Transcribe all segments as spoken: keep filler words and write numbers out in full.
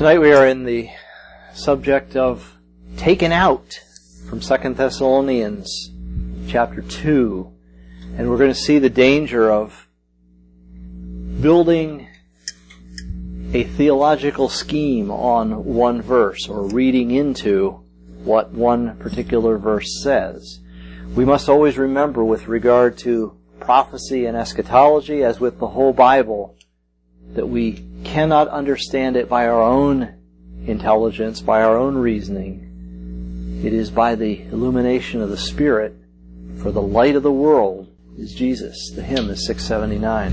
Tonight we are in the subject of taken out from Second Thessalonians chapter two. And we're going to see the danger of building a theological scheme on one verse or reading into what one particular verse says. We must always remember with regard to prophecy and eschatology, as with the whole Bible, that we cannot understand it by our own intelligence, by our own reasoning. It is by the illumination of the Spirit, for the light of the world is Jesus. The hymn is six seventy-nine.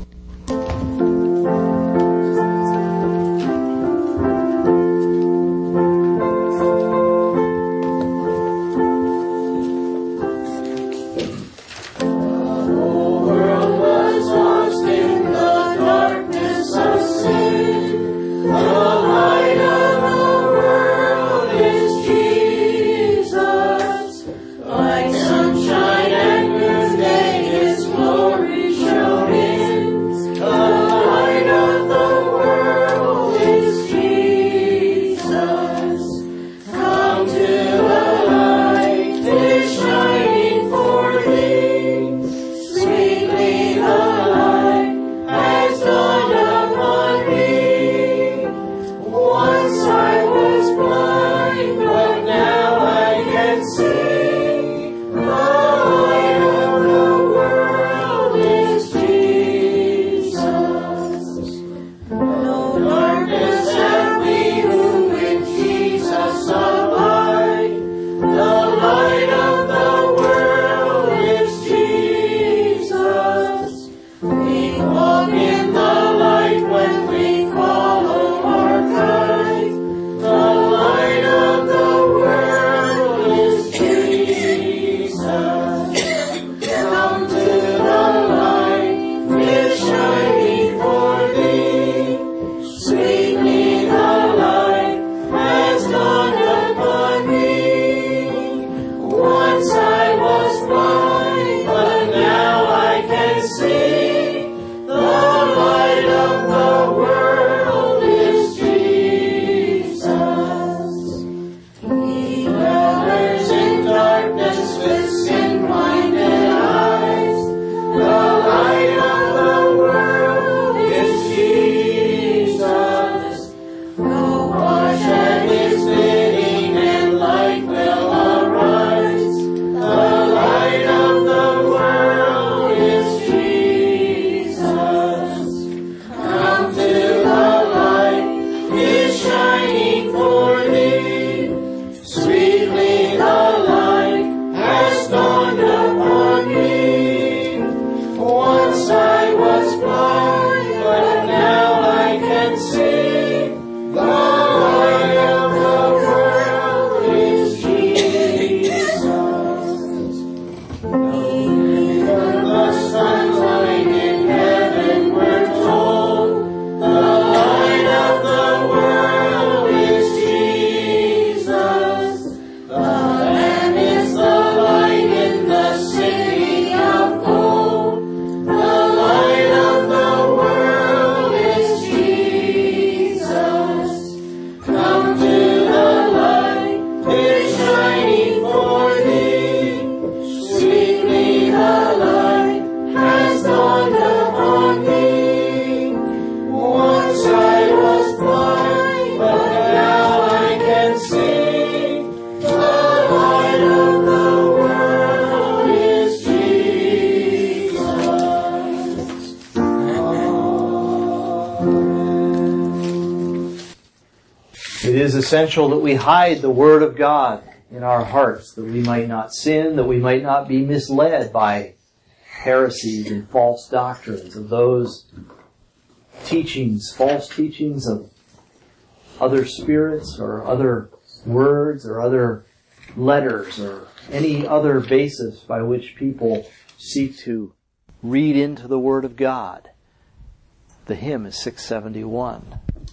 Essential that we hide the Word of God in our hearts, that we might not sin, that we might not be misled by heresies and false doctrines of those teachings, false teachings of other spirits or other words or other letters or any other basis by which people seek to read into the Word of God. The hymn is six seventy-one.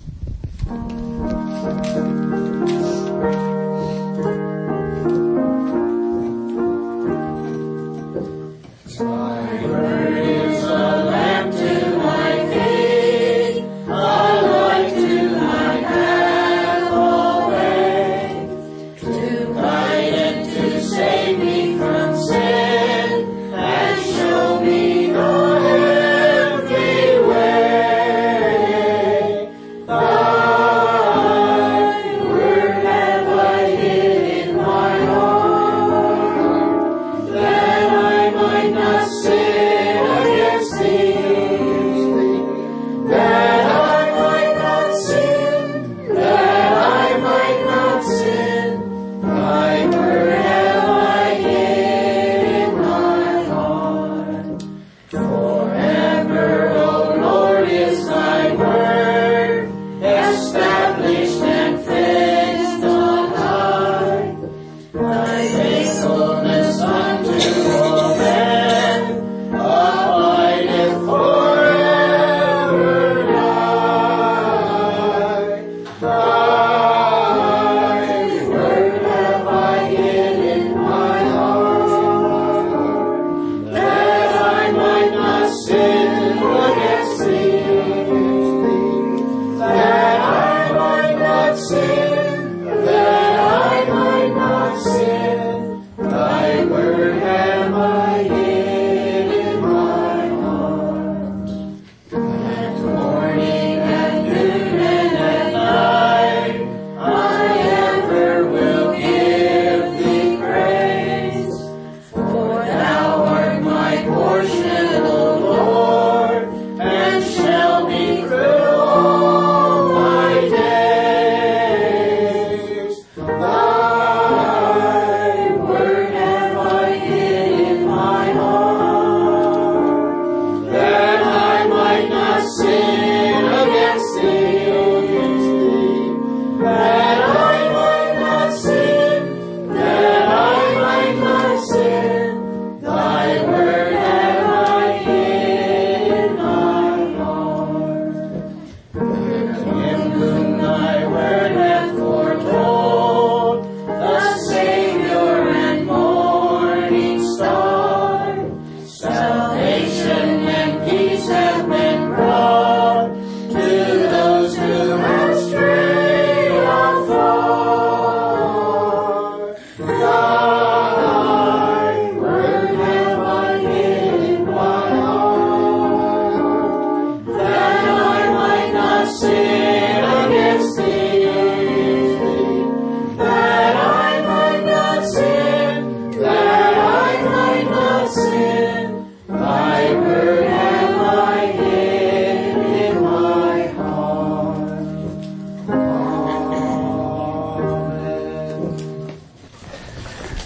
Thy word is a lamp to my feet, a light to my path.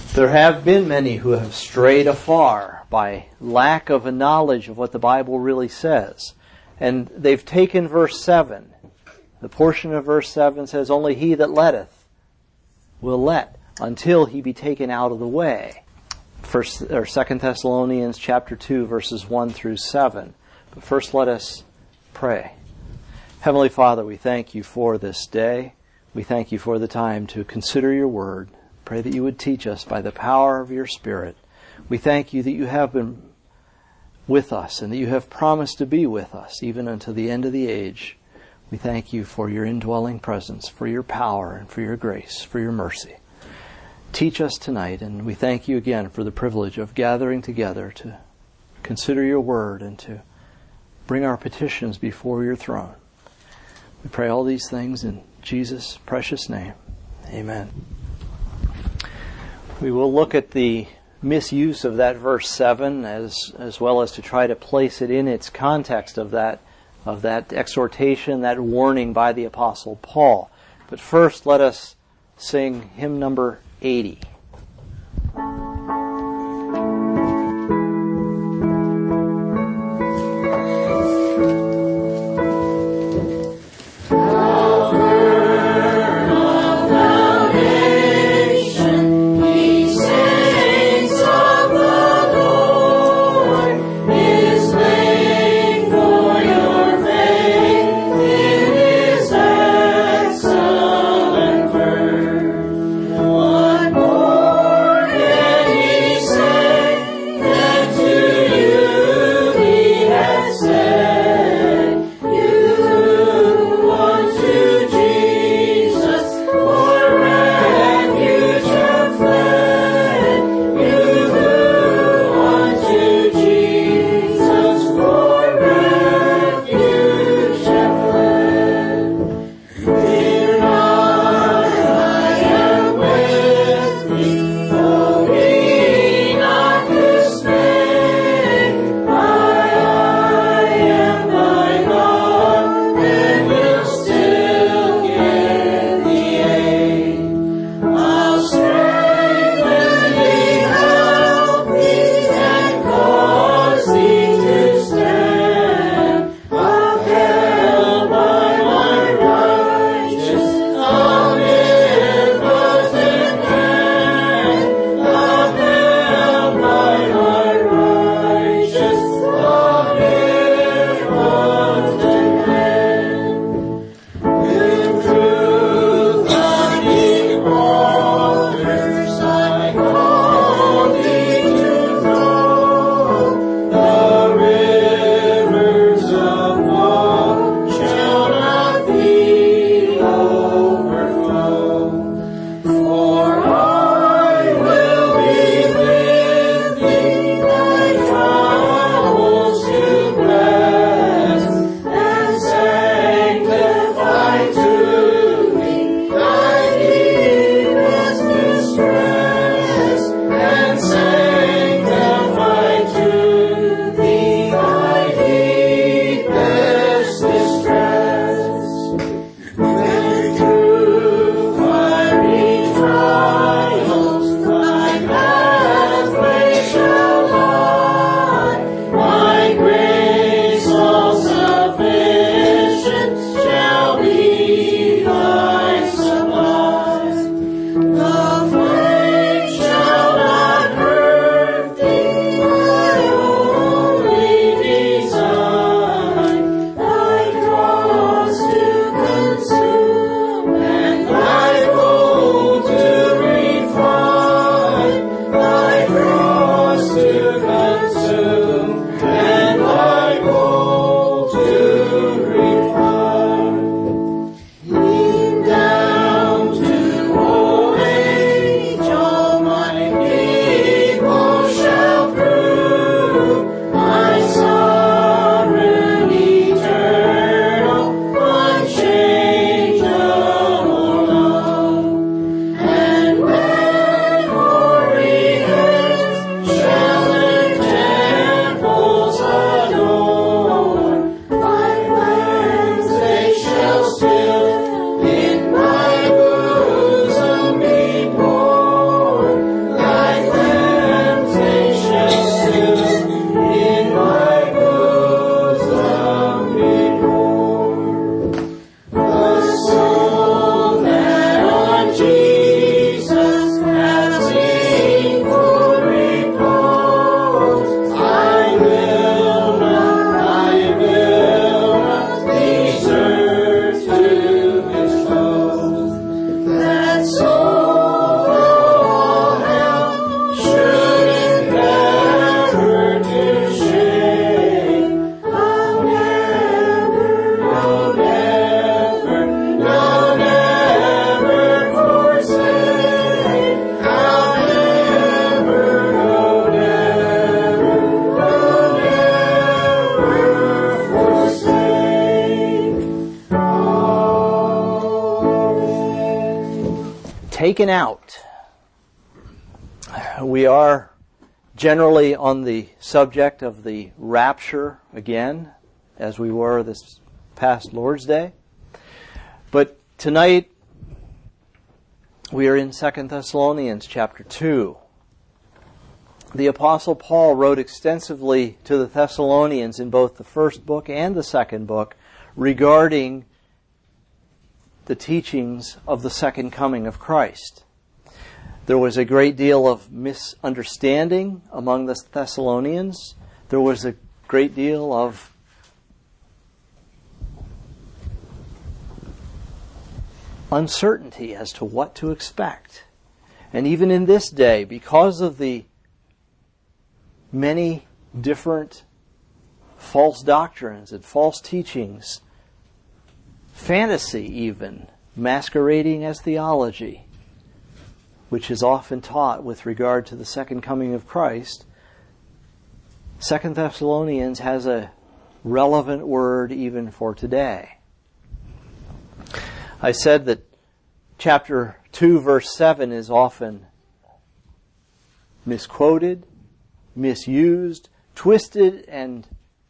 There have been many who have strayed afar by lack of a knowledge of what the Bible really says. And they've taken verse seven. The portion of verse seven says, only he that letteth will let until he be taken out of the way. First or Second Thessalonians chapter two, verses one through seven. But first let us pray. Heavenly Father, we thank you for this day. We thank you for the time to consider your word. Pray that you would teach us by the power of your Spirit. We thank you that you have been with us and that you have promised to be with us even until the end of the age. We thank you for your indwelling presence, for your power, and for your grace, for your mercy. Teach us tonight, and we thank you again for the privilege of gathering together to consider your word and to bring our petitions before your throne. We pray all these things in Jesus' precious name. Amen. We will look at the misuse of that verse seven as as well as to try to place it in its context of that of that exhortation, that warning by the Apostle Paul. But first, let us sing hymn number eighty. When through fiery trials taken out. We are generally on the subject of the rapture again, as we were this past Lord's Day. But tonight, we are in Second Thessalonians chapter two. The Apostle Paul wrote extensively to the Thessalonians in both the first book and the second book regarding the teachings of the second coming of Christ. There was a great deal of misunderstanding among the Thessalonians. There was a great deal of uncertainty as to what to expect. And even in this day, because of the many different false doctrines and false teachings, fantasy even, masquerading as theology, which is often taught with regard to the second coming of Christ, Second Thessalonians has a relevant word even for today. I said that chapter two, verse seven is often misquoted, misused, twisted, and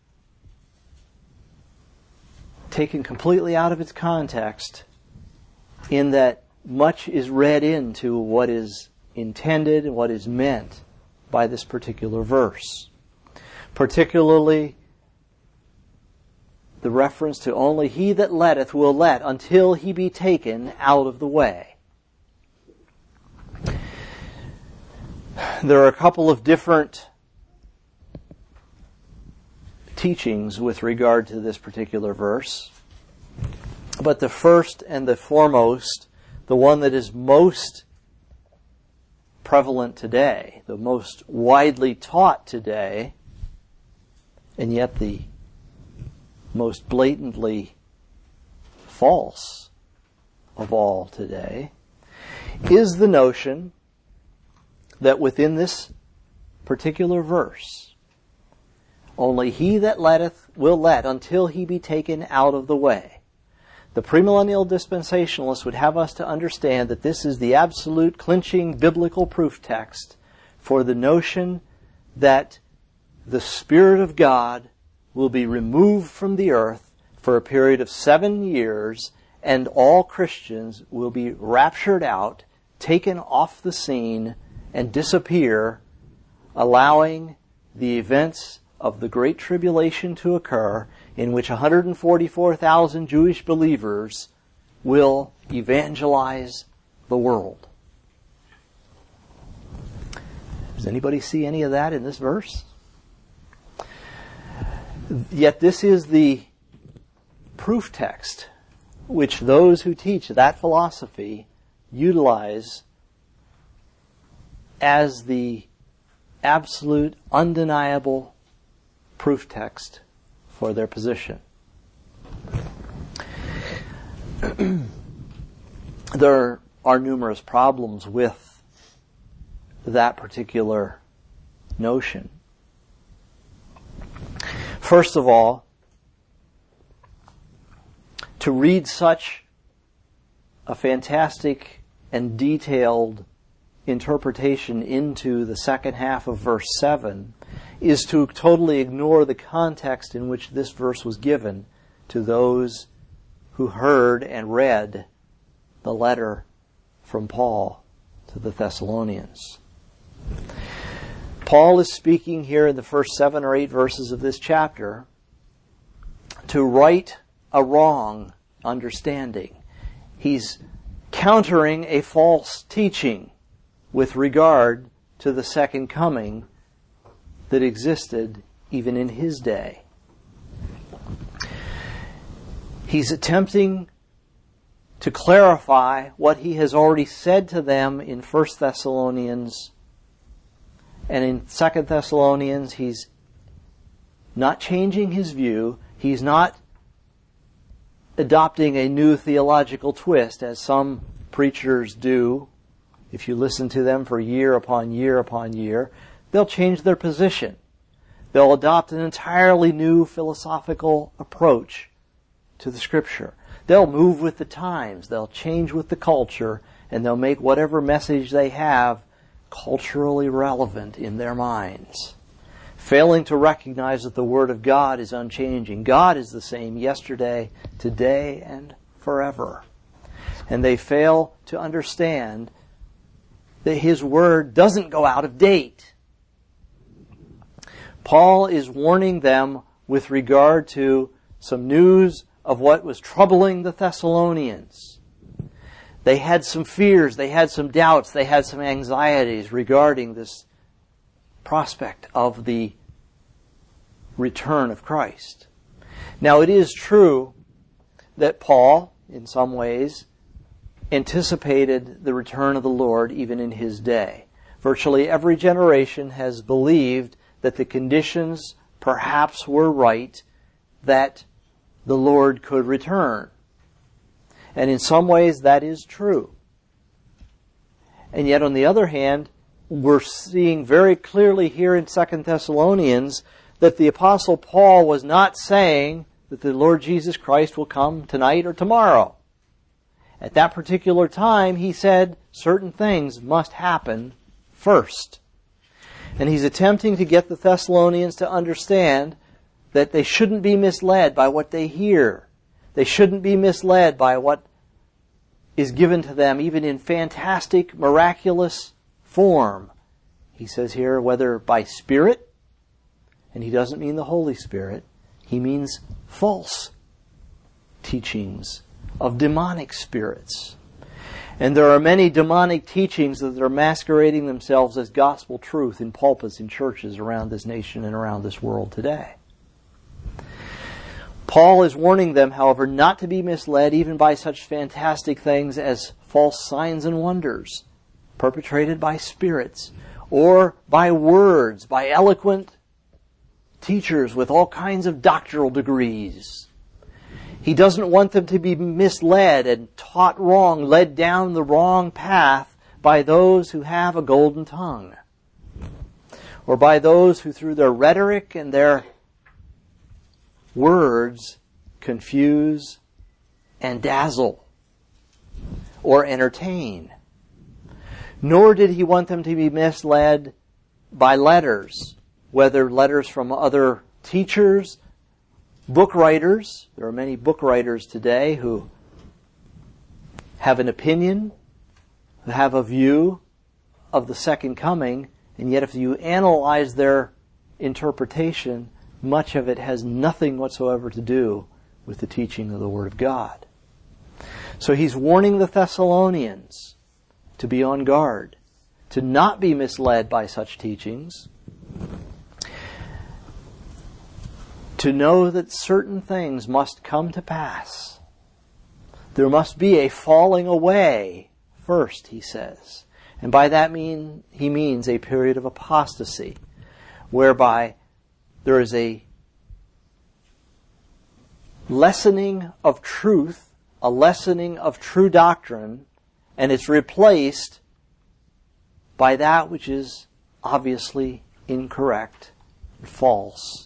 taken completely out of its context, in that much is read into what is intended and what is meant by this particular verse. Particularly the reference to only he that letteth will let until he be taken out of the way. There are a couple of different teachings with regard to this particular verse. But the first and the foremost, the one that is most prevalent today, the most widely taught today, and yet the most blatantly false of all today, is the notion that within this particular verse, only he that letteth will let until he be taken out of the way. The premillennial dispensationalists would have us to understand that this is the absolute clinching biblical proof text for the notion that the Spirit of God will be removed from the earth for a period of seven years, and all Christians will be raptured out, taken off the scene, and disappear, allowing the events of the Great Tribulation to occur, in which one hundred forty-four thousand Jewish believers will evangelize the world. Does anybody see any of that in this verse? Yet this is the proof text which those who teach that philosophy utilize as the absolute, undeniable proof text for their position. There are numerous problems with that particular notion. First of all, to read such a fantastic and detailed interpretation into the second half of verse seven is to totally ignore the context in which this verse was given to those who heard and read the letter from Paul to the Thessalonians. Paul is speaking here in the first seven or eight verses of this chapter to right a wrong understanding. He's countering a false teaching with regard to the second coming that existed even in his day. He's attempting to clarify what he has already said to them in First Thessalonians, and in Second Thessalonians he's not changing his view. He's not adopting a new theological twist, as some preachers do. If you listen to them for year upon year upon year, they'll change their position. They'll adopt an entirely new philosophical approach to the Scripture. They'll move with the times. They'll change with the culture, and they'll make whatever message they have culturally relevant in their minds, failing to recognize that the Word of God is unchanging. God is the same yesterday, today, and forever. And they fail to understand that His Word doesn't go out of date. Paul is warning them with regard to some news of what was troubling the Thessalonians. They had some fears, they had some doubts, they had some anxieties regarding this prospect of the return of Christ. Now, it is true that Paul, in some ways, anticipated the return of the Lord even in his day. Virtually every generation has believed that the conditions perhaps were right, that the Lord could return. And in some ways that is true. And yet on the other hand, we're seeing very clearly here in Second Thessalonians that the Apostle Paul was not saying that the Lord Jesus Christ will come tonight or tomorrow. At that particular time, he said certain things must happen first. And he's attempting to get the Thessalonians to understand that they shouldn't be misled by what they hear. They shouldn't be misled by what is given to them, even in fantastic, miraculous form. He says here, whether by Spirit, and he doesn't mean the Holy Spirit, he means false teachings of demonic spirits. And there are many demonic teachings that are masquerading themselves as gospel truth in pulpits and churches around this nation and around this world today. Paul is warning them, however, not to be misled even by such fantastic things as false signs and wonders perpetrated by spirits, or by words, by eloquent teachers with all kinds of doctoral degrees. He doesn't want them to be misled and taught wrong, led down the wrong path by those who have a golden tongue, or by those who through their rhetoric and their words confuse and dazzle or entertain. Nor did he want them to be misled by letters, whether letters from other teachers, book writers. There are many book writers today who have an opinion, who have a view of the second coming, and yet if you analyze their interpretation, much of it has nothing whatsoever to do with the teaching of the Word of God. So he's warning the Thessalonians to be on guard, to not be misled by such teachings, to know that certain things must come to pass. There must be a falling away first, he says. And by that mean he means a period of apostasy, whereby there is a lessening of truth, a lessening of true doctrine, and it's replaced by that which is obviously incorrect, false,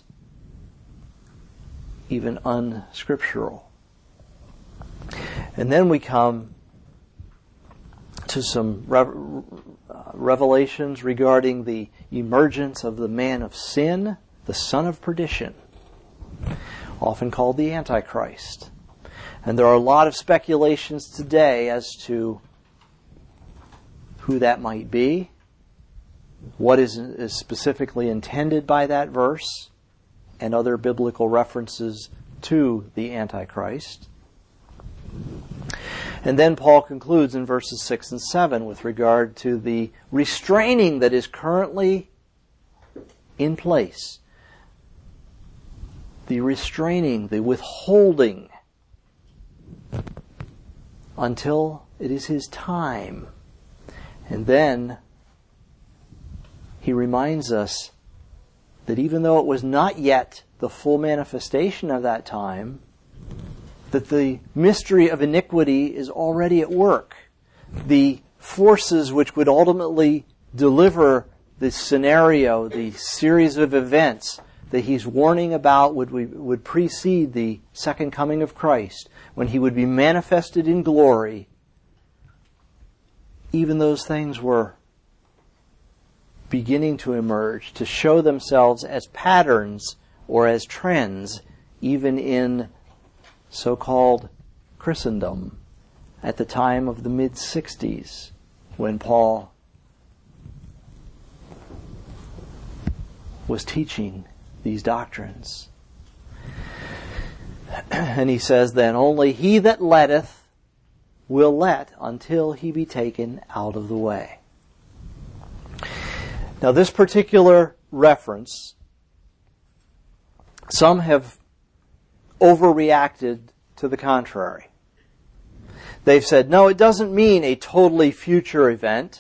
even unscriptural. And then we come to some rev- uh, revelations regarding the emergence of the man of sin, the son of perdition, often called the Antichrist. And there are a lot of speculations today as to who that might be, what is, is specifically intended by that verse, and other biblical references to the Antichrist. And then Paul concludes in verses six and seven with regard to the restraining that is currently in place. The restraining, the withholding, until it is his time. And then he reminds us that even though it was not yet the full manifestation of that time, that the mystery of iniquity is already at work. The forces which would ultimately deliver the scenario, the series of events that he's warning about would, would precede the second coming of Christ, when he would be manifested in glory, even those things were beginning to emerge, to show themselves as patterns or as trends, even in so-called Christendom at the time of the mid-sixties, when Paul was teaching these doctrines. And he says then, only he that letteth will let until he be taken out of the way. Now this particular reference, some have overreacted to the contrary. They've said, no, it doesn't mean a totally future event.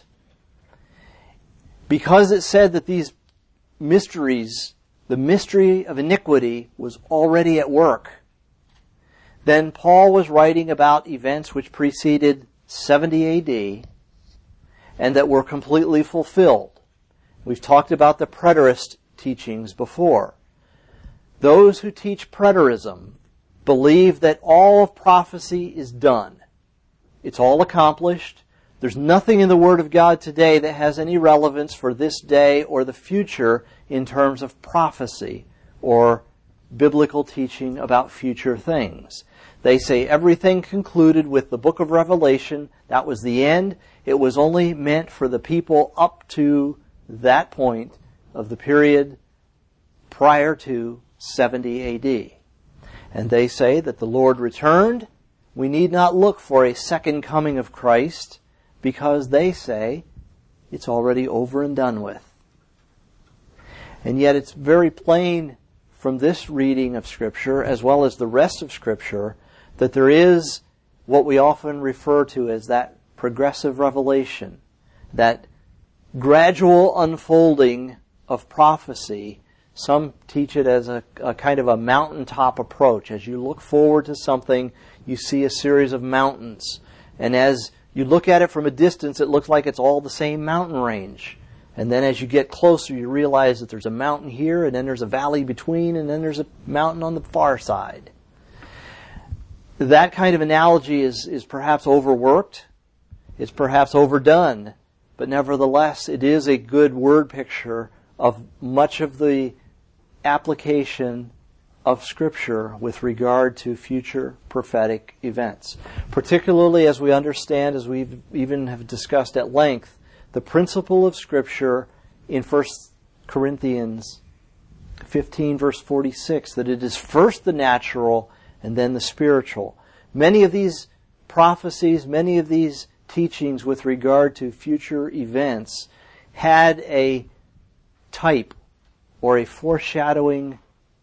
Because it said that these mysteries, the mystery of iniquity, was already at work, then Paul was writing about events which preceded seventy A D and that were completely fulfilled. We've talked about the preterist teachings before. Those who teach preterism believe that all of prophecy is done. It's all accomplished. There's nothing in the Word of God today that has any relevance for this day or the future in terms of prophecy or biblical teaching about future things. They say everything concluded with the book of Revelation. That was the end. It was only meant for the people up to that point of the period prior to seventy A D. And they say that the Lord returned. We need not look for a second coming of Christ, because they say it's already over and done with. And yet it's very plain from this reading of Scripture, as well as the rest of Scripture, that there is what we often refer to as that progressive revelation, that gradual unfolding of prophecy. Some teach it as a, a kind of a mountaintop approach. As you look forward to something, you see a series of mountains. And as you look at it from a distance, it looks like it's all the same mountain range. And then as you get closer, you realize that there's a mountain here, and then there's a valley between, and then there's a mountain on the far side. That kind of analogy is, is perhaps overworked. It's perhaps overdone. But nevertheless, it is a good word picture of much of the application of Scripture with regard to future prophetic events. Particularly as we understand, as we even have discussed at length, the principle of Scripture in First Corinthians fifteen, verse forty-six, that it is first the natural and then the spiritual. Many of these prophecies, many of these teachings with regard to future events had a type or a foreshadowing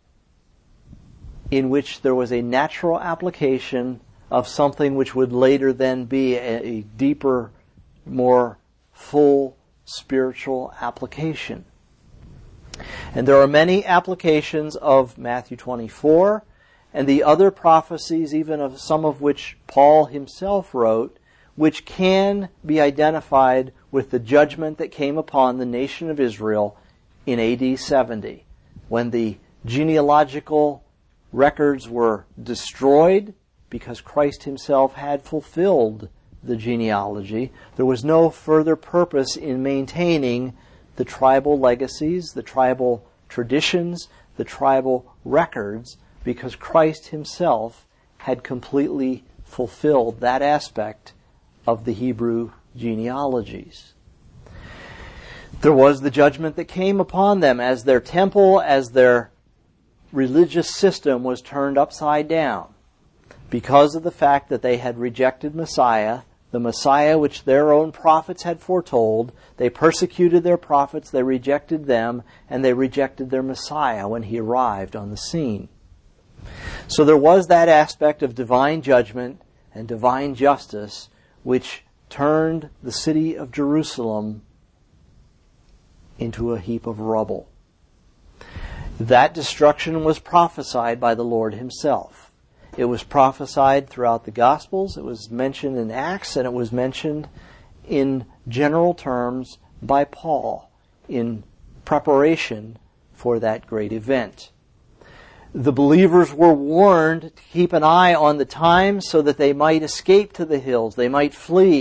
in which there was a natural application of something which would later then be a, a deeper, more full spiritual application. And there are many applications of Matthew twenty-four and the other prophecies, even of some of which Paul himself wrote, which can be identified with the judgment that came upon the nation of Israel in A D seventy, when the genealogical records were destroyed because Christ himself had fulfilled the genealogy. There was no further purpose in maintaining the tribal legacies, the tribal traditions, the tribal records, because Christ himself had completely fulfilled that aspect of the Hebrew genealogies. There was the judgment that came upon them as their temple, as their religious system was turned upside down because of the fact that they had rejected Messiah, the Messiah which their own prophets had foretold. They persecuted their prophets, they rejected them, and they rejected their Messiah when he arrived on the scene. So there was that aspect of divine judgment and divine justice which turned the city of Jerusalem into a heap of rubble. That destruction was prophesied by the Lord himself. It was prophesied throughout the Gospels, it was mentioned in Acts, and it was mentioned in general terms by Paul in preparation for that great event. The believers were warned to keep an eye on the times so that they might escape to the hills, they might flee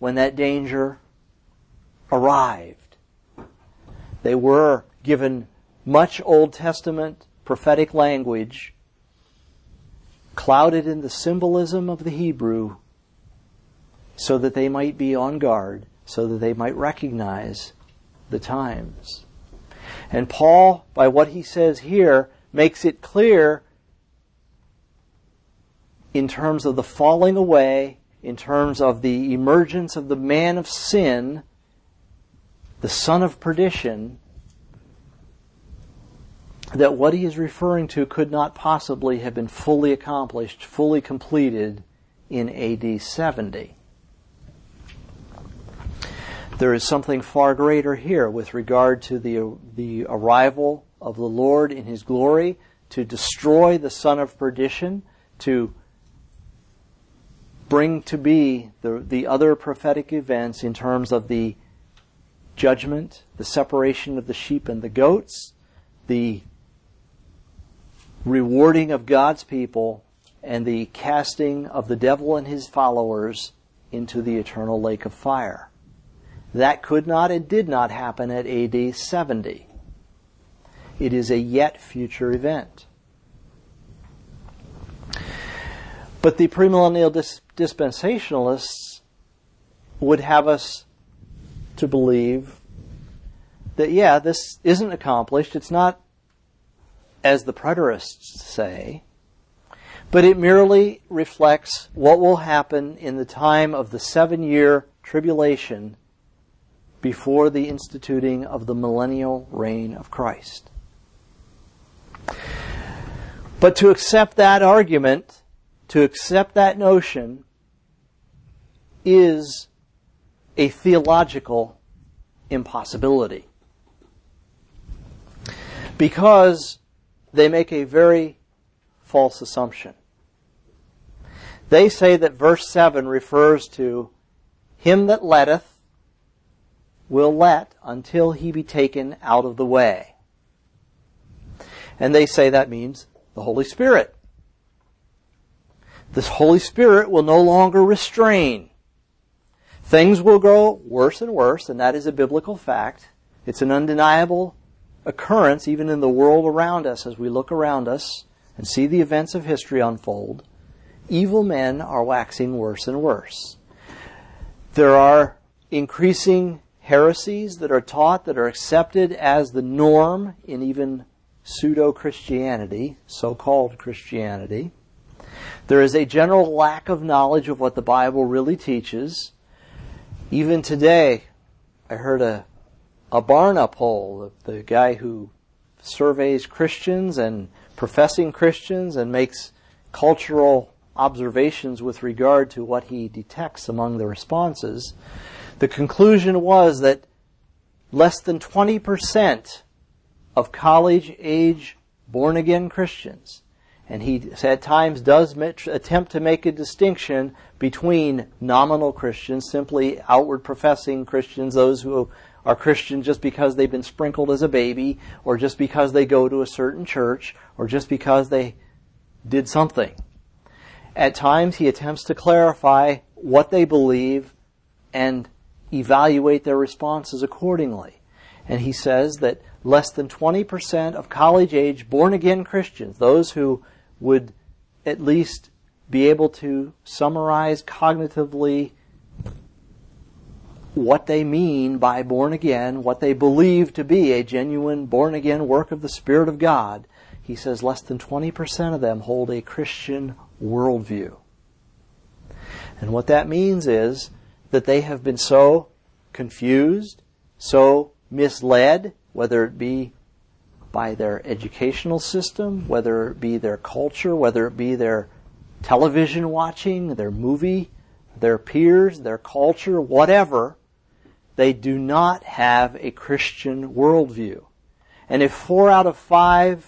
when that danger arrived. They were given much Old Testament prophetic language clouded in the symbolism of the Hebrew so that they might be on guard, so that they might recognize the times. And Paul, by what he says here, makes it clear in terms of the falling away, in terms of the emergence of the man of sin, the son of perdition, that what he is referring to could not possibly have been fully accomplished, fully completed in A D seventy. There is something far greater here with regard to the, the arrival of the Lord in His glory to destroy the son of perdition, to bring to be the, the other prophetic events in terms of the judgment, the separation of the sheep and the goats, the rewarding of God's people, and the casting of the devil and his followers into the eternal lake of fire. That could not and did not happen at A D seventy. It is a yet future event. But the premillennial dis- dispensationalists would have us to believe that, yeah, this isn't accomplished. It's not as the preterists say, but it merely reflects what will happen in the time of the seven-year tribulation before the instituting of the millennial reign of Christ. But to accept that argument, to accept that notion, is a theological impossibility. Because they make a very false assumption. They say that verse seven refers to him that letteth will let until he be taken out of the way. And they say that means the Holy Spirit. This Holy Spirit will no longer restrain. Things will grow worse and worse, and that is a biblical fact. It's an undeniable occurrence even in the world around us as we look around us and see the events of history unfold. Evil men are waxing worse and worse. There are increasing heresies that are taught, that are accepted as the norm in even pseudo-Christianity, so-called Christianity. There is a general lack of knowledge of what the Bible really teaches. Even today, I heard a, a Barna poll, the guy who surveys Christians and professing Christians and makes cultural observations with regard to what he detects among the responses. The conclusion was that less than twenty percent of college-age born-again Christians, and he at times does attempt to make a distinction between nominal Christians, simply outward-professing Christians, those who are Christian just because they've been sprinkled as a baby, or just because they go to a certain church, or just because they did something. At times he attempts to clarify what they believe and evaluate their responses accordingly. And he says that less than twenty percent of college-age born-again Christians, those who would at least be able to summarize cognitively what they mean by born again, what they believe to be a genuine born-again work of the Spirit of God, he says less than twenty percent of them hold a Christian worldview. And what that means is that they have been so confused, so misled, whether it be by their educational system, whether it be their culture, whether it be their television watching, their movie, their peers, their culture, whatever, they do not have a Christian worldview. And if four out of five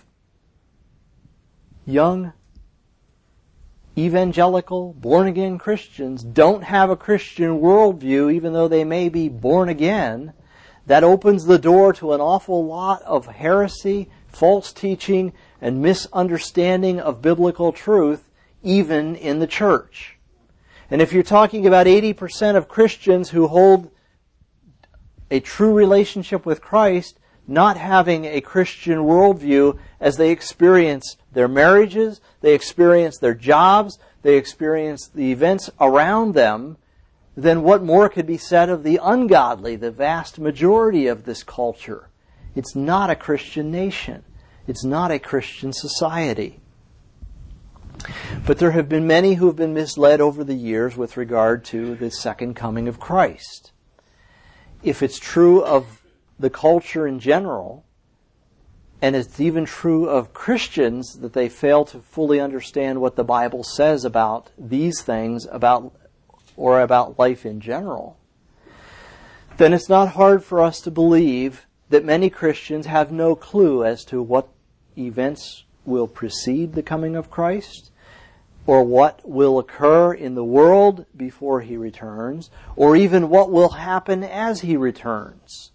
young evangelical, born-again Christians don't have a Christian worldview, even though they may be born again, that opens the door to an awful lot of heresy, false teaching, and misunderstanding of biblical truth, even in the church. And if you're talking about eighty percent of Christians who hold a true relationship with Christ, not having a Christian worldview as they experience their marriages, they experience their jobs, they experience the events around them, then what more could be said of the ungodly, the vast majority of this culture? It's not a Christian nation. It's not a Christian society. But there have been many who have been misled over the years with regard to the second coming of Christ. If it's true of the culture in general, and it's even true of Christians that they fail to fully understand what the Bible says about these things, about or about life in general, then it's not hard for us to believe that many Christians have no clue as to what events will precede the coming of Christ, or what will occur in the world before He returns, or even what will happen as He returns.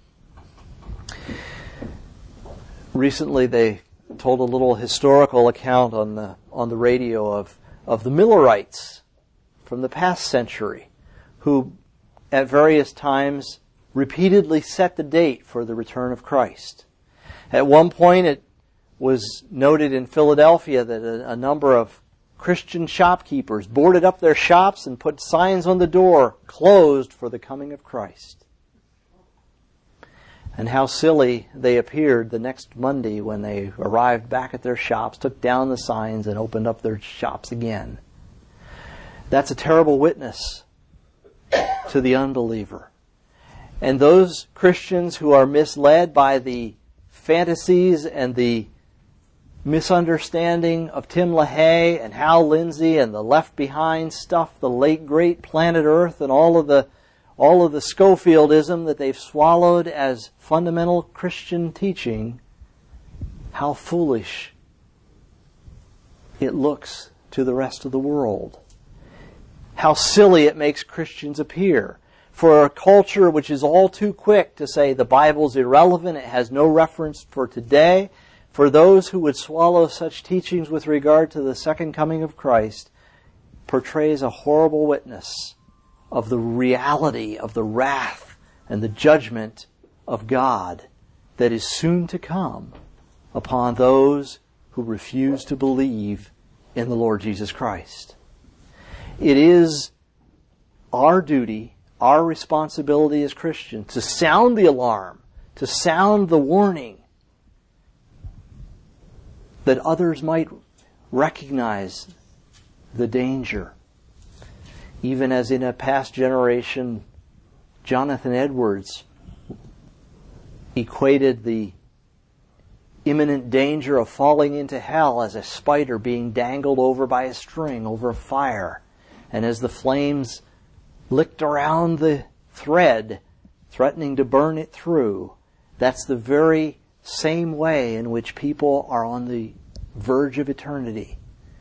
Recently they told a little historical account on the on the radio of, of the Millerites from the past century, who at various times repeatedly set the date for the return of Christ. At one point it was noted in Philadelphia that a, a number of Christian shopkeepers boarded up their shops and put signs on the door, closed for the coming of Christ. And how silly they appeared the next Monday when they arrived back at their shops, took down the signs, and opened up their shops again. That's a terrible witness to the unbeliever. And those Christians who are misled by the fantasies and the misunderstanding of Tim LaHaye and Hal Lindsey and the Left Behind stuff, the late great Planet Earth, and all of the all of the Schofieldism that they've swallowed as fundamental Christian teaching, how foolish it looks to the rest of the world. How silly it makes Christians appear. For a culture which is all too quick to say the Bible's irrelevant, it has no reference for today, for those who would swallow such teachings with regard to the second coming of Christ, portrays a horrible witness of the reality of the wrath and the judgment of God that is soon to come upon those who refuse to believe in the Lord Jesus Christ. It is our duty, our responsibility as Christians, to sound the alarm, to sound the warning, that others might recognize the danger. Even as in a past generation, Jonathan Edwards equated the imminent danger of falling into hell as a spider being dangled over by a string over a fire. And as the flames licked around the thread, threatening to burn it through, that's the very same way in which people are on the verge of eternity.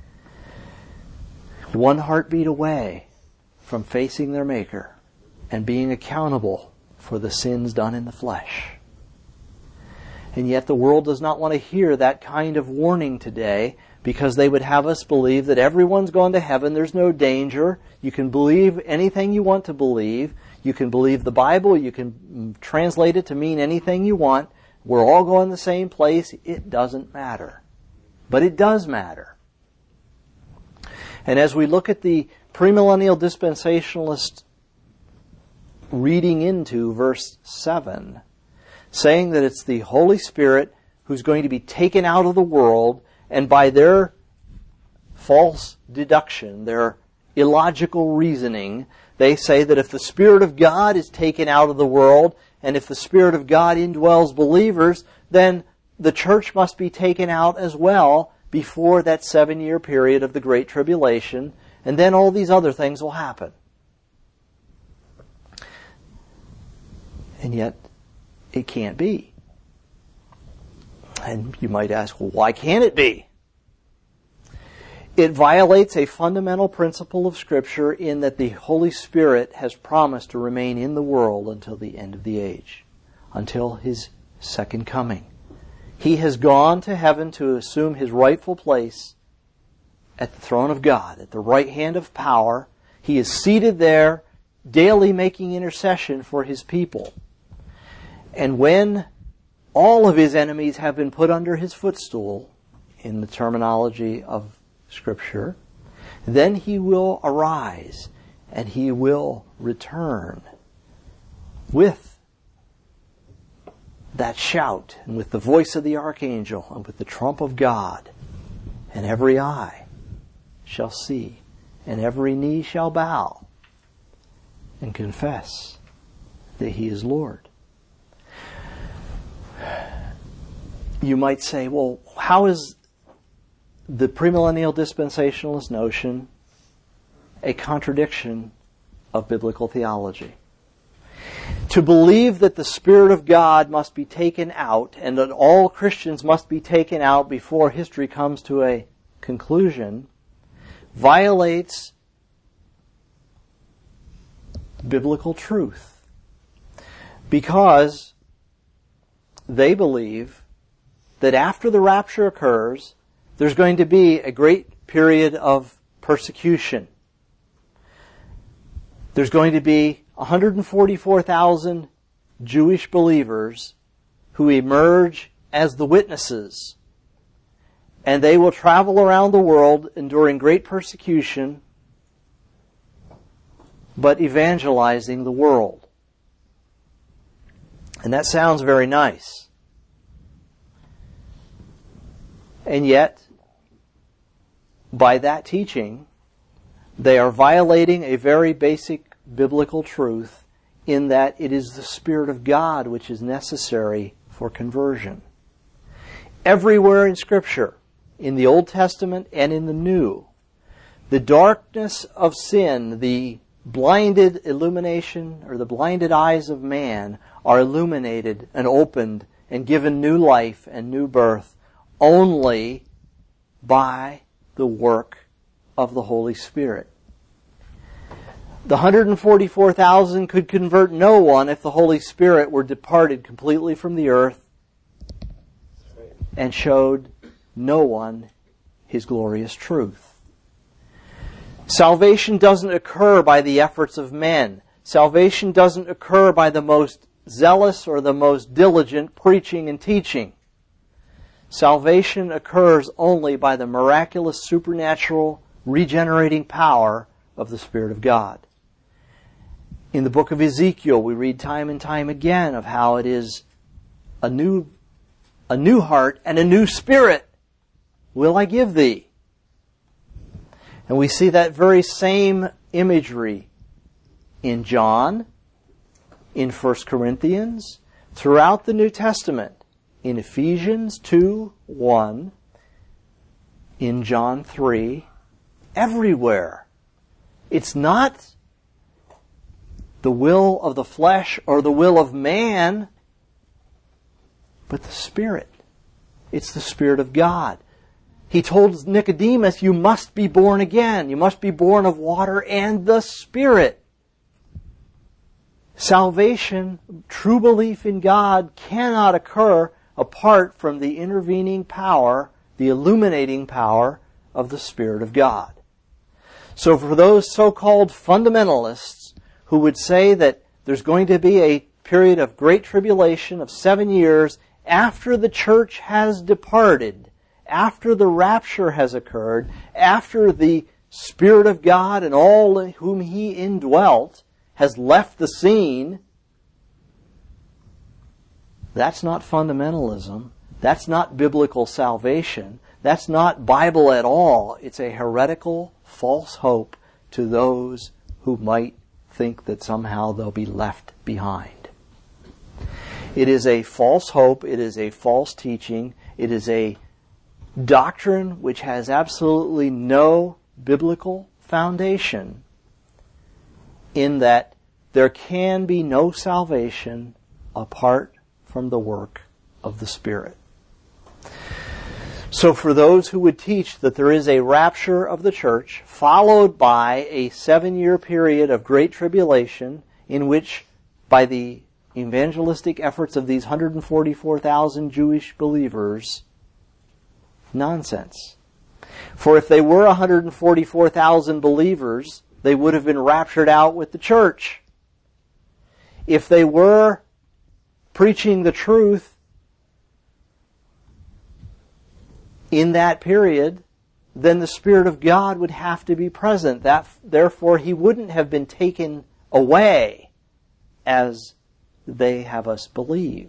One heartbeat away from facing their Maker and being accountable for the sins done in the flesh. And yet the world does not want to hear that kind of warning today, because they would have us believe that everyone's gone to heaven, there's no danger, you can believe anything you want to believe, you can believe the Bible, you can translate it to mean anything you want, we're all going the same place, it doesn't matter. But it does matter. And as we look at the premillennial dispensationalist reading into verse seven, saying that it's the Holy Spirit who's going to be taken out of the world, and by their false deduction, their illogical reasoning, they say that if the Spirit of God is taken out of the world, and if the Spirit of God indwells believers, then the church must be taken out as well before that seven-year period of the Great Tribulation, and then all these other things will happen. And yet, it can't be. And you might ask, well, why can't it be? It violates a fundamental principle of Scripture in that the Holy Spirit has promised to remain in the world until the end of the age, until His second coming. He has gone to heaven to assume His rightful place at the throne of God, at the right hand of power. He is seated there, daily making intercession for His people. And when all of His enemies have been put under His footstool, in the terminology of Scripture, then He will arise and He will return with that shout and with the voice of the archangel and with the trump of God, and every eye shall see and every knee shall bow and confess that He is Lord. You might say, well, how is the premillennial dispensationalist notion a contradiction of biblical theology? To believe that the Spirit of God must be taken out and that all Christians must be taken out before history comes to a conclusion violates biblical truth, because they believe that after the rapture occurs, there's going to be a great period of persecution. There's going to be one hundred forty-four thousand Jewish believers who emerge as the witnesses, and they will travel around the world enduring great persecution, but evangelizing the world. And that sounds very nice. And yet, by that teaching, they are violating a very basic biblical truth, in that it is the Spirit of God which is necessary for conversion. Everywhere in Scripture, in the Old Testament and in the New, the darkness of sin, the blinded illumination or the blinded eyes of man are illuminated and opened and given new life and new birth only by the work of the Holy Spirit. The one hundred forty-four thousand could convert no one if the Holy Spirit were departed completely from the earth and showed no one His glorious truth. Salvation doesn't occur by the efforts of men. Salvation doesn't occur by the most zealous or the most diligent preaching and teaching. Salvation occurs only by the miraculous, supernatural, regenerating power of the Spirit of God. In the book of Ezekiel, we read time and time again of how it is a new, a new heart and a new spirit will I give thee. And we see that very same imagery in John, in First Corinthians, throughout the New Testament, in Ephesians two one, in John three, everywhere. It's not the will of the flesh or the will of man, but the Spirit. It's the Spirit of God. He told Nicodemus, you must be born again. You must be born of water and the Spirit. Salvation, true belief in God, cannot occur apart from the intervening power, the illuminating power of the Spirit of God. So for those so-called fundamentalists who would say that there's going to be a period of great tribulation of seven years after the church has departed, after the rapture has occurred, after the Spirit of God and all whom He indwelt has left the scene, that's not fundamentalism. That's not biblical salvation. That's not Bible at all. It's a heretical, false hope to those who might think that somehow they'll be left behind. It is a false hope. It is a false teaching. It is a doctrine which has absolutely no biblical foundation, in that there can be no salvation apart from the work of the Spirit. So for those who would teach that there is a rapture of the church, followed by a seven-year period of great tribulation, in which, by the evangelistic efforts of these one hundred forty-four thousand Jewish believers, nonsense. For if they were one hundred forty-four thousand believers they would have been raptured out with the church. If they were preaching the truth in that period, then the Spirit of God would have to be present. That, therefore, He wouldn't have been taken away as they have us believe.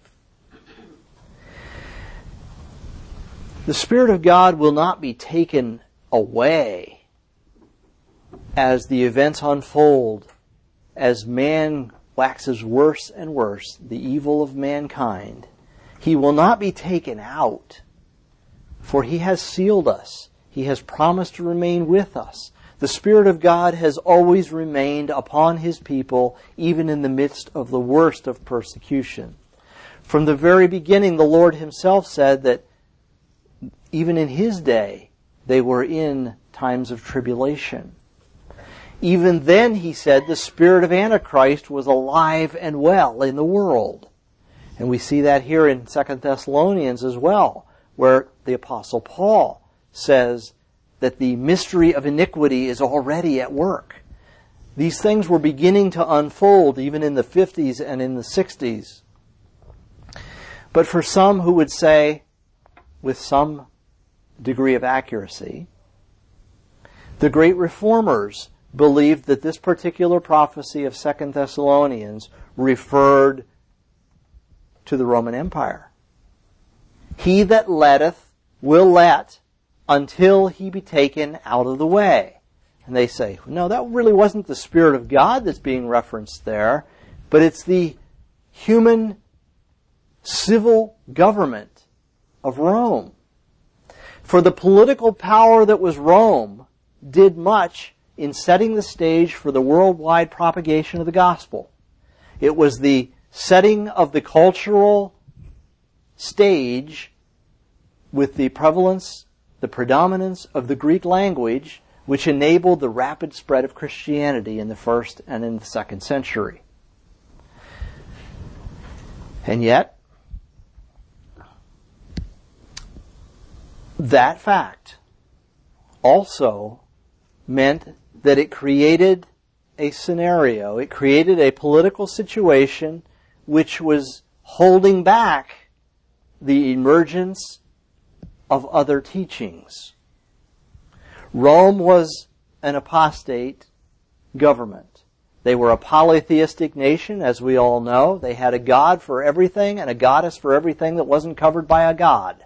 The Spirit of God will not be taken away as the events unfold, as man waxes worse and worse, the evil of mankind. He will not be taken out, for He has sealed us. He has promised to remain with us. The Spirit of God has always remained upon His people, even in the midst of the worst of persecution. From the very beginning, the Lord Himself said that even in His day, they were in times of tribulation. Even then, He said, the spirit of Antichrist was alive and well in the world. And we see that here in Second Thessalonians as well, where the Apostle Paul says that the mystery of iniquity is already at work. These things were beginning to unfold even in the fifties and in the sixties. But for some who would say, with some degree of accuracy, the great reformers believed that this particular prophecy of Second Thessalonians referred to the Roman Empire. He that letteth will let until he be taken out of the way. And they say, no, that really wasn't the Spirit of God that's being referenced there, but it's the human civil government of Rome. For the political power that was Rome did much in setting the stage for the worldwide propagation of the gospel. It was the setting of the cultural stage with the prevalence, the predominance of the Greek language, which enabled the rapid spread of Christianity in the first and in the second century. And yet, that fact also meant that it created a scenario, it created a political situation which was holding back the emergence of other teachings. Rome was an apostate government. They were a polytheistic nation, as we all know. They had a god for everything and a goddess for everything that wasn't covered by a god.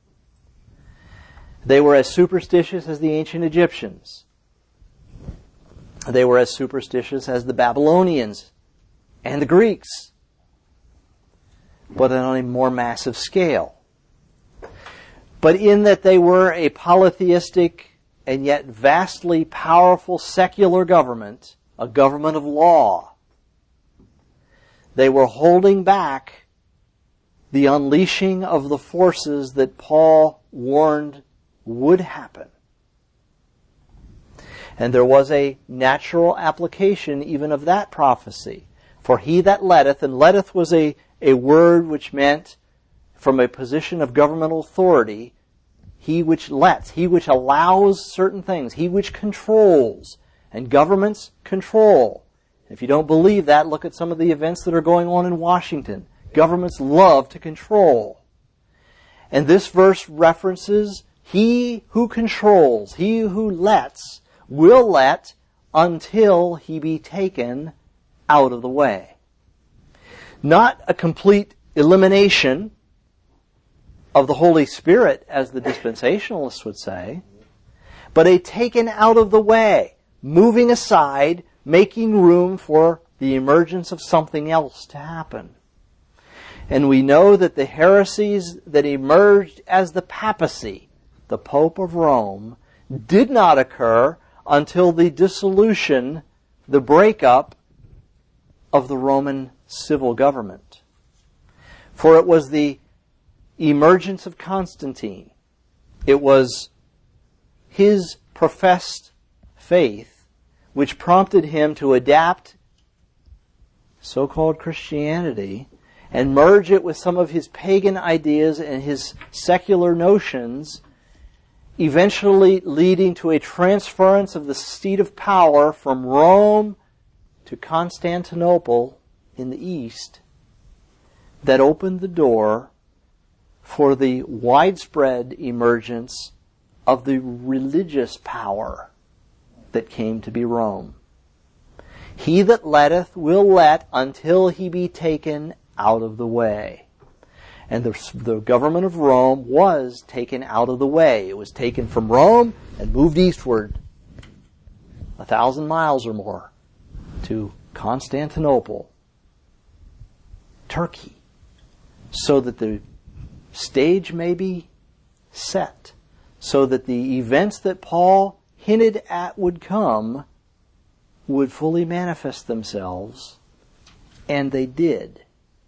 They were as superstitious as the ancient Egyptians. They were as superstitious as the Babylonians and the Greeks, but on a more massive scale. But in that they were a polytheistic and yet vastly powerful secular government, a government of law, they were holding back the unleashing of the forces that Paul warned would happen. And there was a natural application even of that prophecy. For he that letteth, and letteth was a, a word which meant, from a position of governmental authority, he which lets, he which allows certain things, he which controls. And governments control. If you don't believe that, look at some of the events that are going on in Washington. Governments love to control. And this verse references he who controls, he who lets, will let until he be taken out of the way. Not a complete elimination of the Holy Spirit, as the dispensationalists would say, but a taken out of the way, moving aside, making room for the emergence of something else to happen. And we know that the heresies that emerged as the papacy, the Pope of Rome, did not occur until the dissolution, the breakup of the Roman civil government. For it was the emergence of Constantine. It was his professed faith which prompted him to adapt so-called Christianity and merge it with some of his pagan ideas and his secular notions eventually leading to a transference of the seat of power from Rome to Constantinople in the east, that opened the door for the widespread emergence of the religious power that came to be Rome. He that letteth will let until he be taken out of the way. And the, the government of Rome was taken out of the way. It was taken from Rome and moved eastward a thousand miles or more to Constantinople, Turkey, so that the stage may be set, so that the events that Paul hinted at would come would fully manifest themselves, and they did.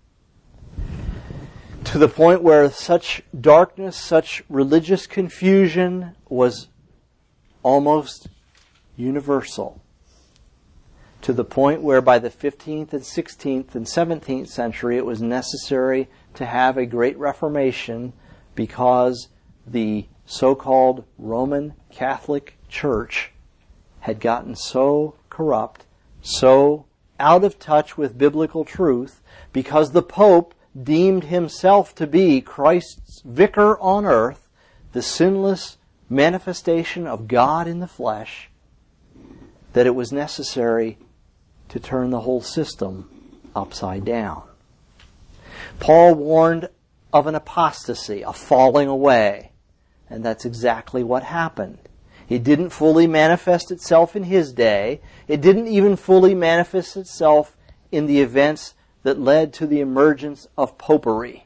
To the point where such darkness, such religious confusion was almost universal. To the point where by the fifteenth and sixteenth and seventeenth century it was necessary to have a great reformation because the so-called Roman Catholic Church had gotten so corrupt, so out of touch with biblical truth, because the Pope deemed himself to be Christ's vicar on earth, the sinless manifestation of God in the flesh, that it was necessary to turn the whole system upside down. Paul warned of an apostasy, a falling away, and that's exactly what happened. It didn't fully manifest itself in his day. It didn't even fully manifest itself in the events that led to the emergence of popery.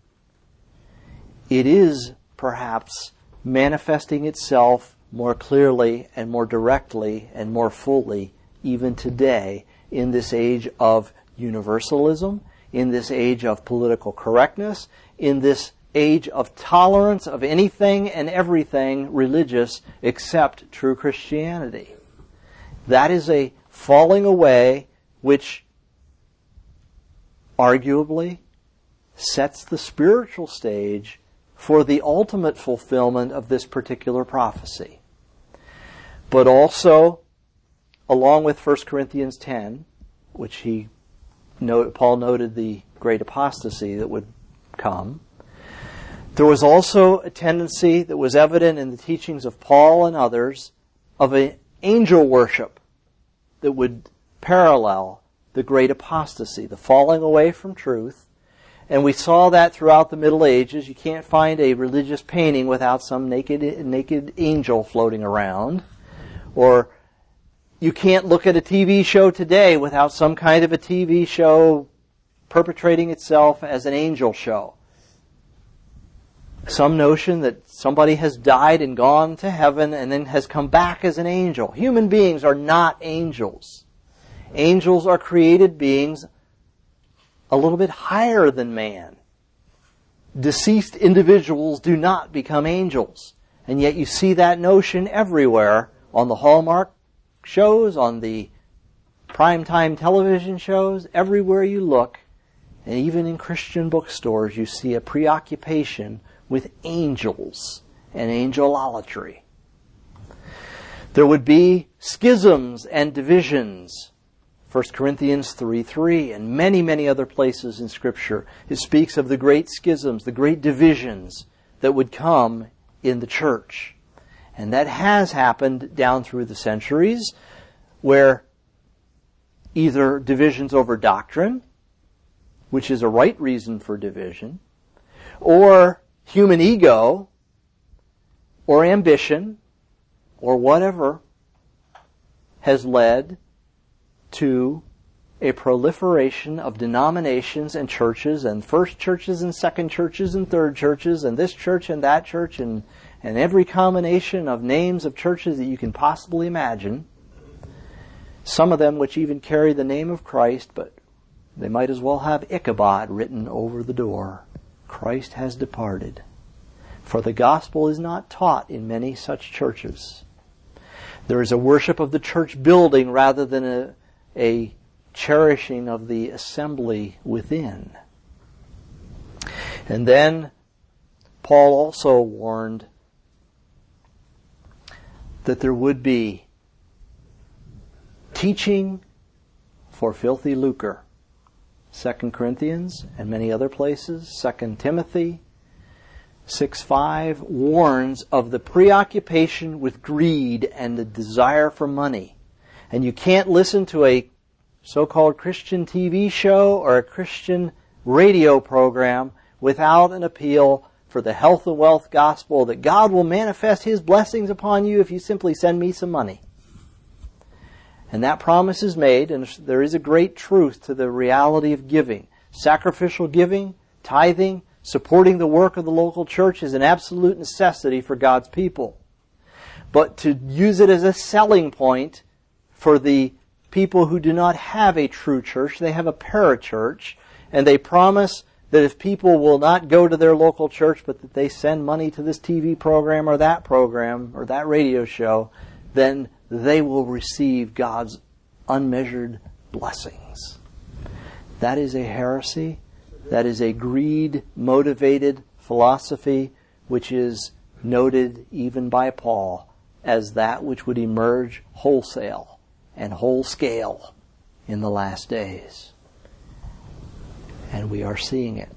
It is perhaps manifesting itself more clearly and more directly and more fully even today in this age of universalism, in this age of political correctness, in this age of tolerance of anything and everything religious except true Christianity. That is a falling away which arguably sets the spiritual stage for the ultimate fulfillment of this particular prophecy. But also, along with First Corinthians ten, which he note, Paul noted the great apostasy that would come, there was also a tendency that was evident in the teachings of Paul and others of an angel worship that would parallel the great apostasy, the falling away from truth. And we saw that throughout the Middle Ages. You can't find a religious painting without some naked naked angel floating around. Or you can't look at a T V show today without some kind of a T V show perpetrating itself as an angel show. Some notion that somebody has died and gone to heaven and then has come back as an angel. Human beings are not angels. Angels are created beings a little bit higher than man. Deceased individuals do not become angels. And yet you see that notion everywhere on the Hallmark shows, on the primetime television shows, everywhere you look. And even in Christian bookstores you see a preoccupation with angels and angelolatry. There would be schisms and divisions. First Corinthians three three and many, many other places in Scripture. It speaks of the great schisms, the great divisions that would come in the church. And that has happened down through the centuries, where either divisions over doctrine, which is a right reason for division, or human ego, or ambition, or whatever, has led to a proliferation of denominations and churches, and first churches and second churches and third churches, and this church and that church, and, and every combination of names of churches that you can possibly imagine. Some of them which even carry the name of Christ, but they might as well have Ichabod written over the door. Christ has departed. For the gospel is not taught in many such churches. There is a worship of the church building rather than a, a cherishing of the assembly within. And then Paul also warned that there would be teaching for filthy lucre. Second Corinthians and many other places, Second Timothy six five warns of the preoccupation with greed and the desire for money. And you can't listen to a so-called Christian T V show or a Christian radio program without an appeal for the health and wealth gospel that God will manifest His blessings upon you if you simply send me some money. And that promise is made, and there is a great truth to the reality of giving. Sacrificial giving, tithing, supporting the work of the local church is an absolute necessity for God's people. But to use it as a selling point for the people who do not have a true church, they have a parachurch, and they promise that if people will not go to their local church, but that they send money to this T V program or that program or that radio show, then they will receive God's unmeasured blessings. That is a heresy. That is a greed-motivated philosophy which is noted even by Paul as that which would emerge wholesale and whole scale in the last days. And we are seeing it.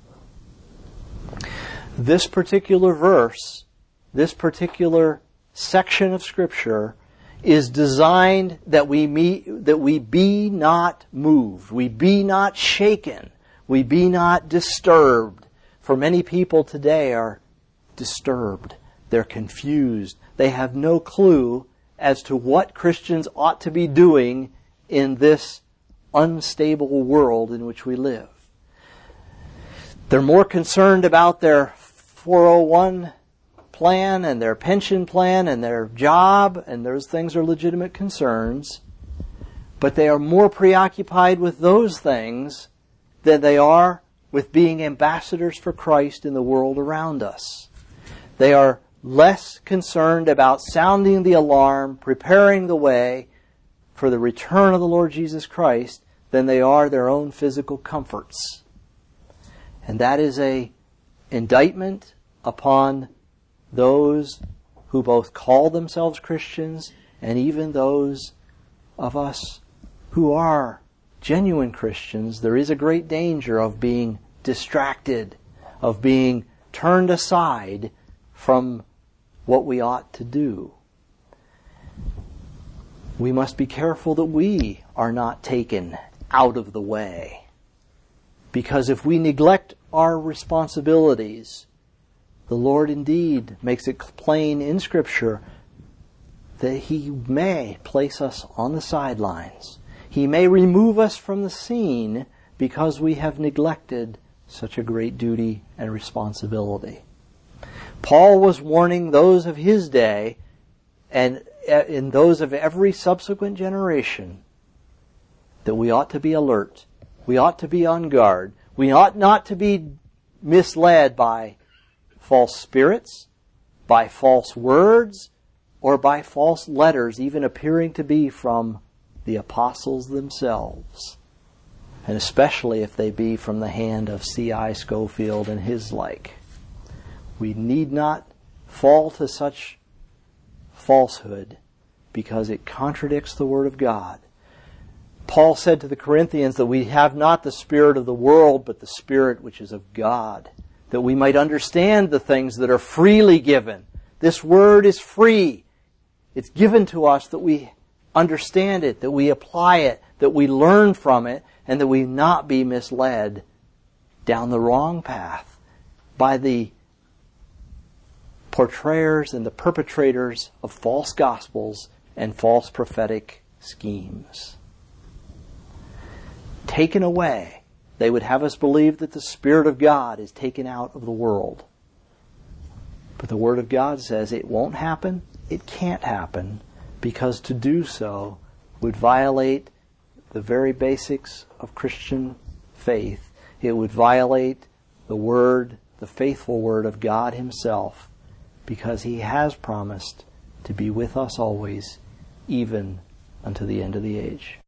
This particular verse, this particular section of Scripture is designed that we meet, that we be not moved, we be not shaken, we be not disturbed. For many people today are disturbed. They're confused. They have no clue as to what Christians ought to be doing in this unstable world in which we live. They're more concerned about their four oh one plan and their pension plan and their job, and those things are legitimate concerns, but they are more preoccupied with those things than they are with being ambassadors for Christ in the world around us. They are less concerned about sounding the alarm, preparing the way for the return of the Lord Jesus Christ than they are their own physical comforts. And that is a indictment upon those who both call themselves Christians and even those of us who are genuine Christians. There is a great danger of being distracted, of being turned aside from what we ought to do. We must be careful that we are not taken out of the way. Because if we neglect our responsibilities, the Lord indeed makes it plain in Scripture that He may place us on the sidelines. He may remove us from the scene because we have neglected such a great duty and responsibility. Paul was warning those of his day and in those of every subsequent generation that we ought to be alert. We ought to be on guard. We ought not to be misled by false spirits, by false words, or by false letters, even appearing to be from the apostles themselves. And especially if they be from the hand of C I Scofield and his like. We need not fall to such falsehood because it contradicts the Word of God. Paul said to the Corinthians that we have not the spirit of the world, but the Spirit which is of God, that we might understand the things that are freely given. This Word is free. It's given to us that we understand it, that we apply it, that we learn from it, and that we not be misled down the wrong path by the portrayers and the perpetrators of false gospels and false prophetic schemes. Taken away, they would have us believe that the Spirit of God is taken out of the world. But the Word of God says it won't happen, it can't happen, because to do so would violate the very basics of Christian faith. It would violate the Word, the faithful Word of God Himself, because He has promised to be with us always, even unto the end of the age.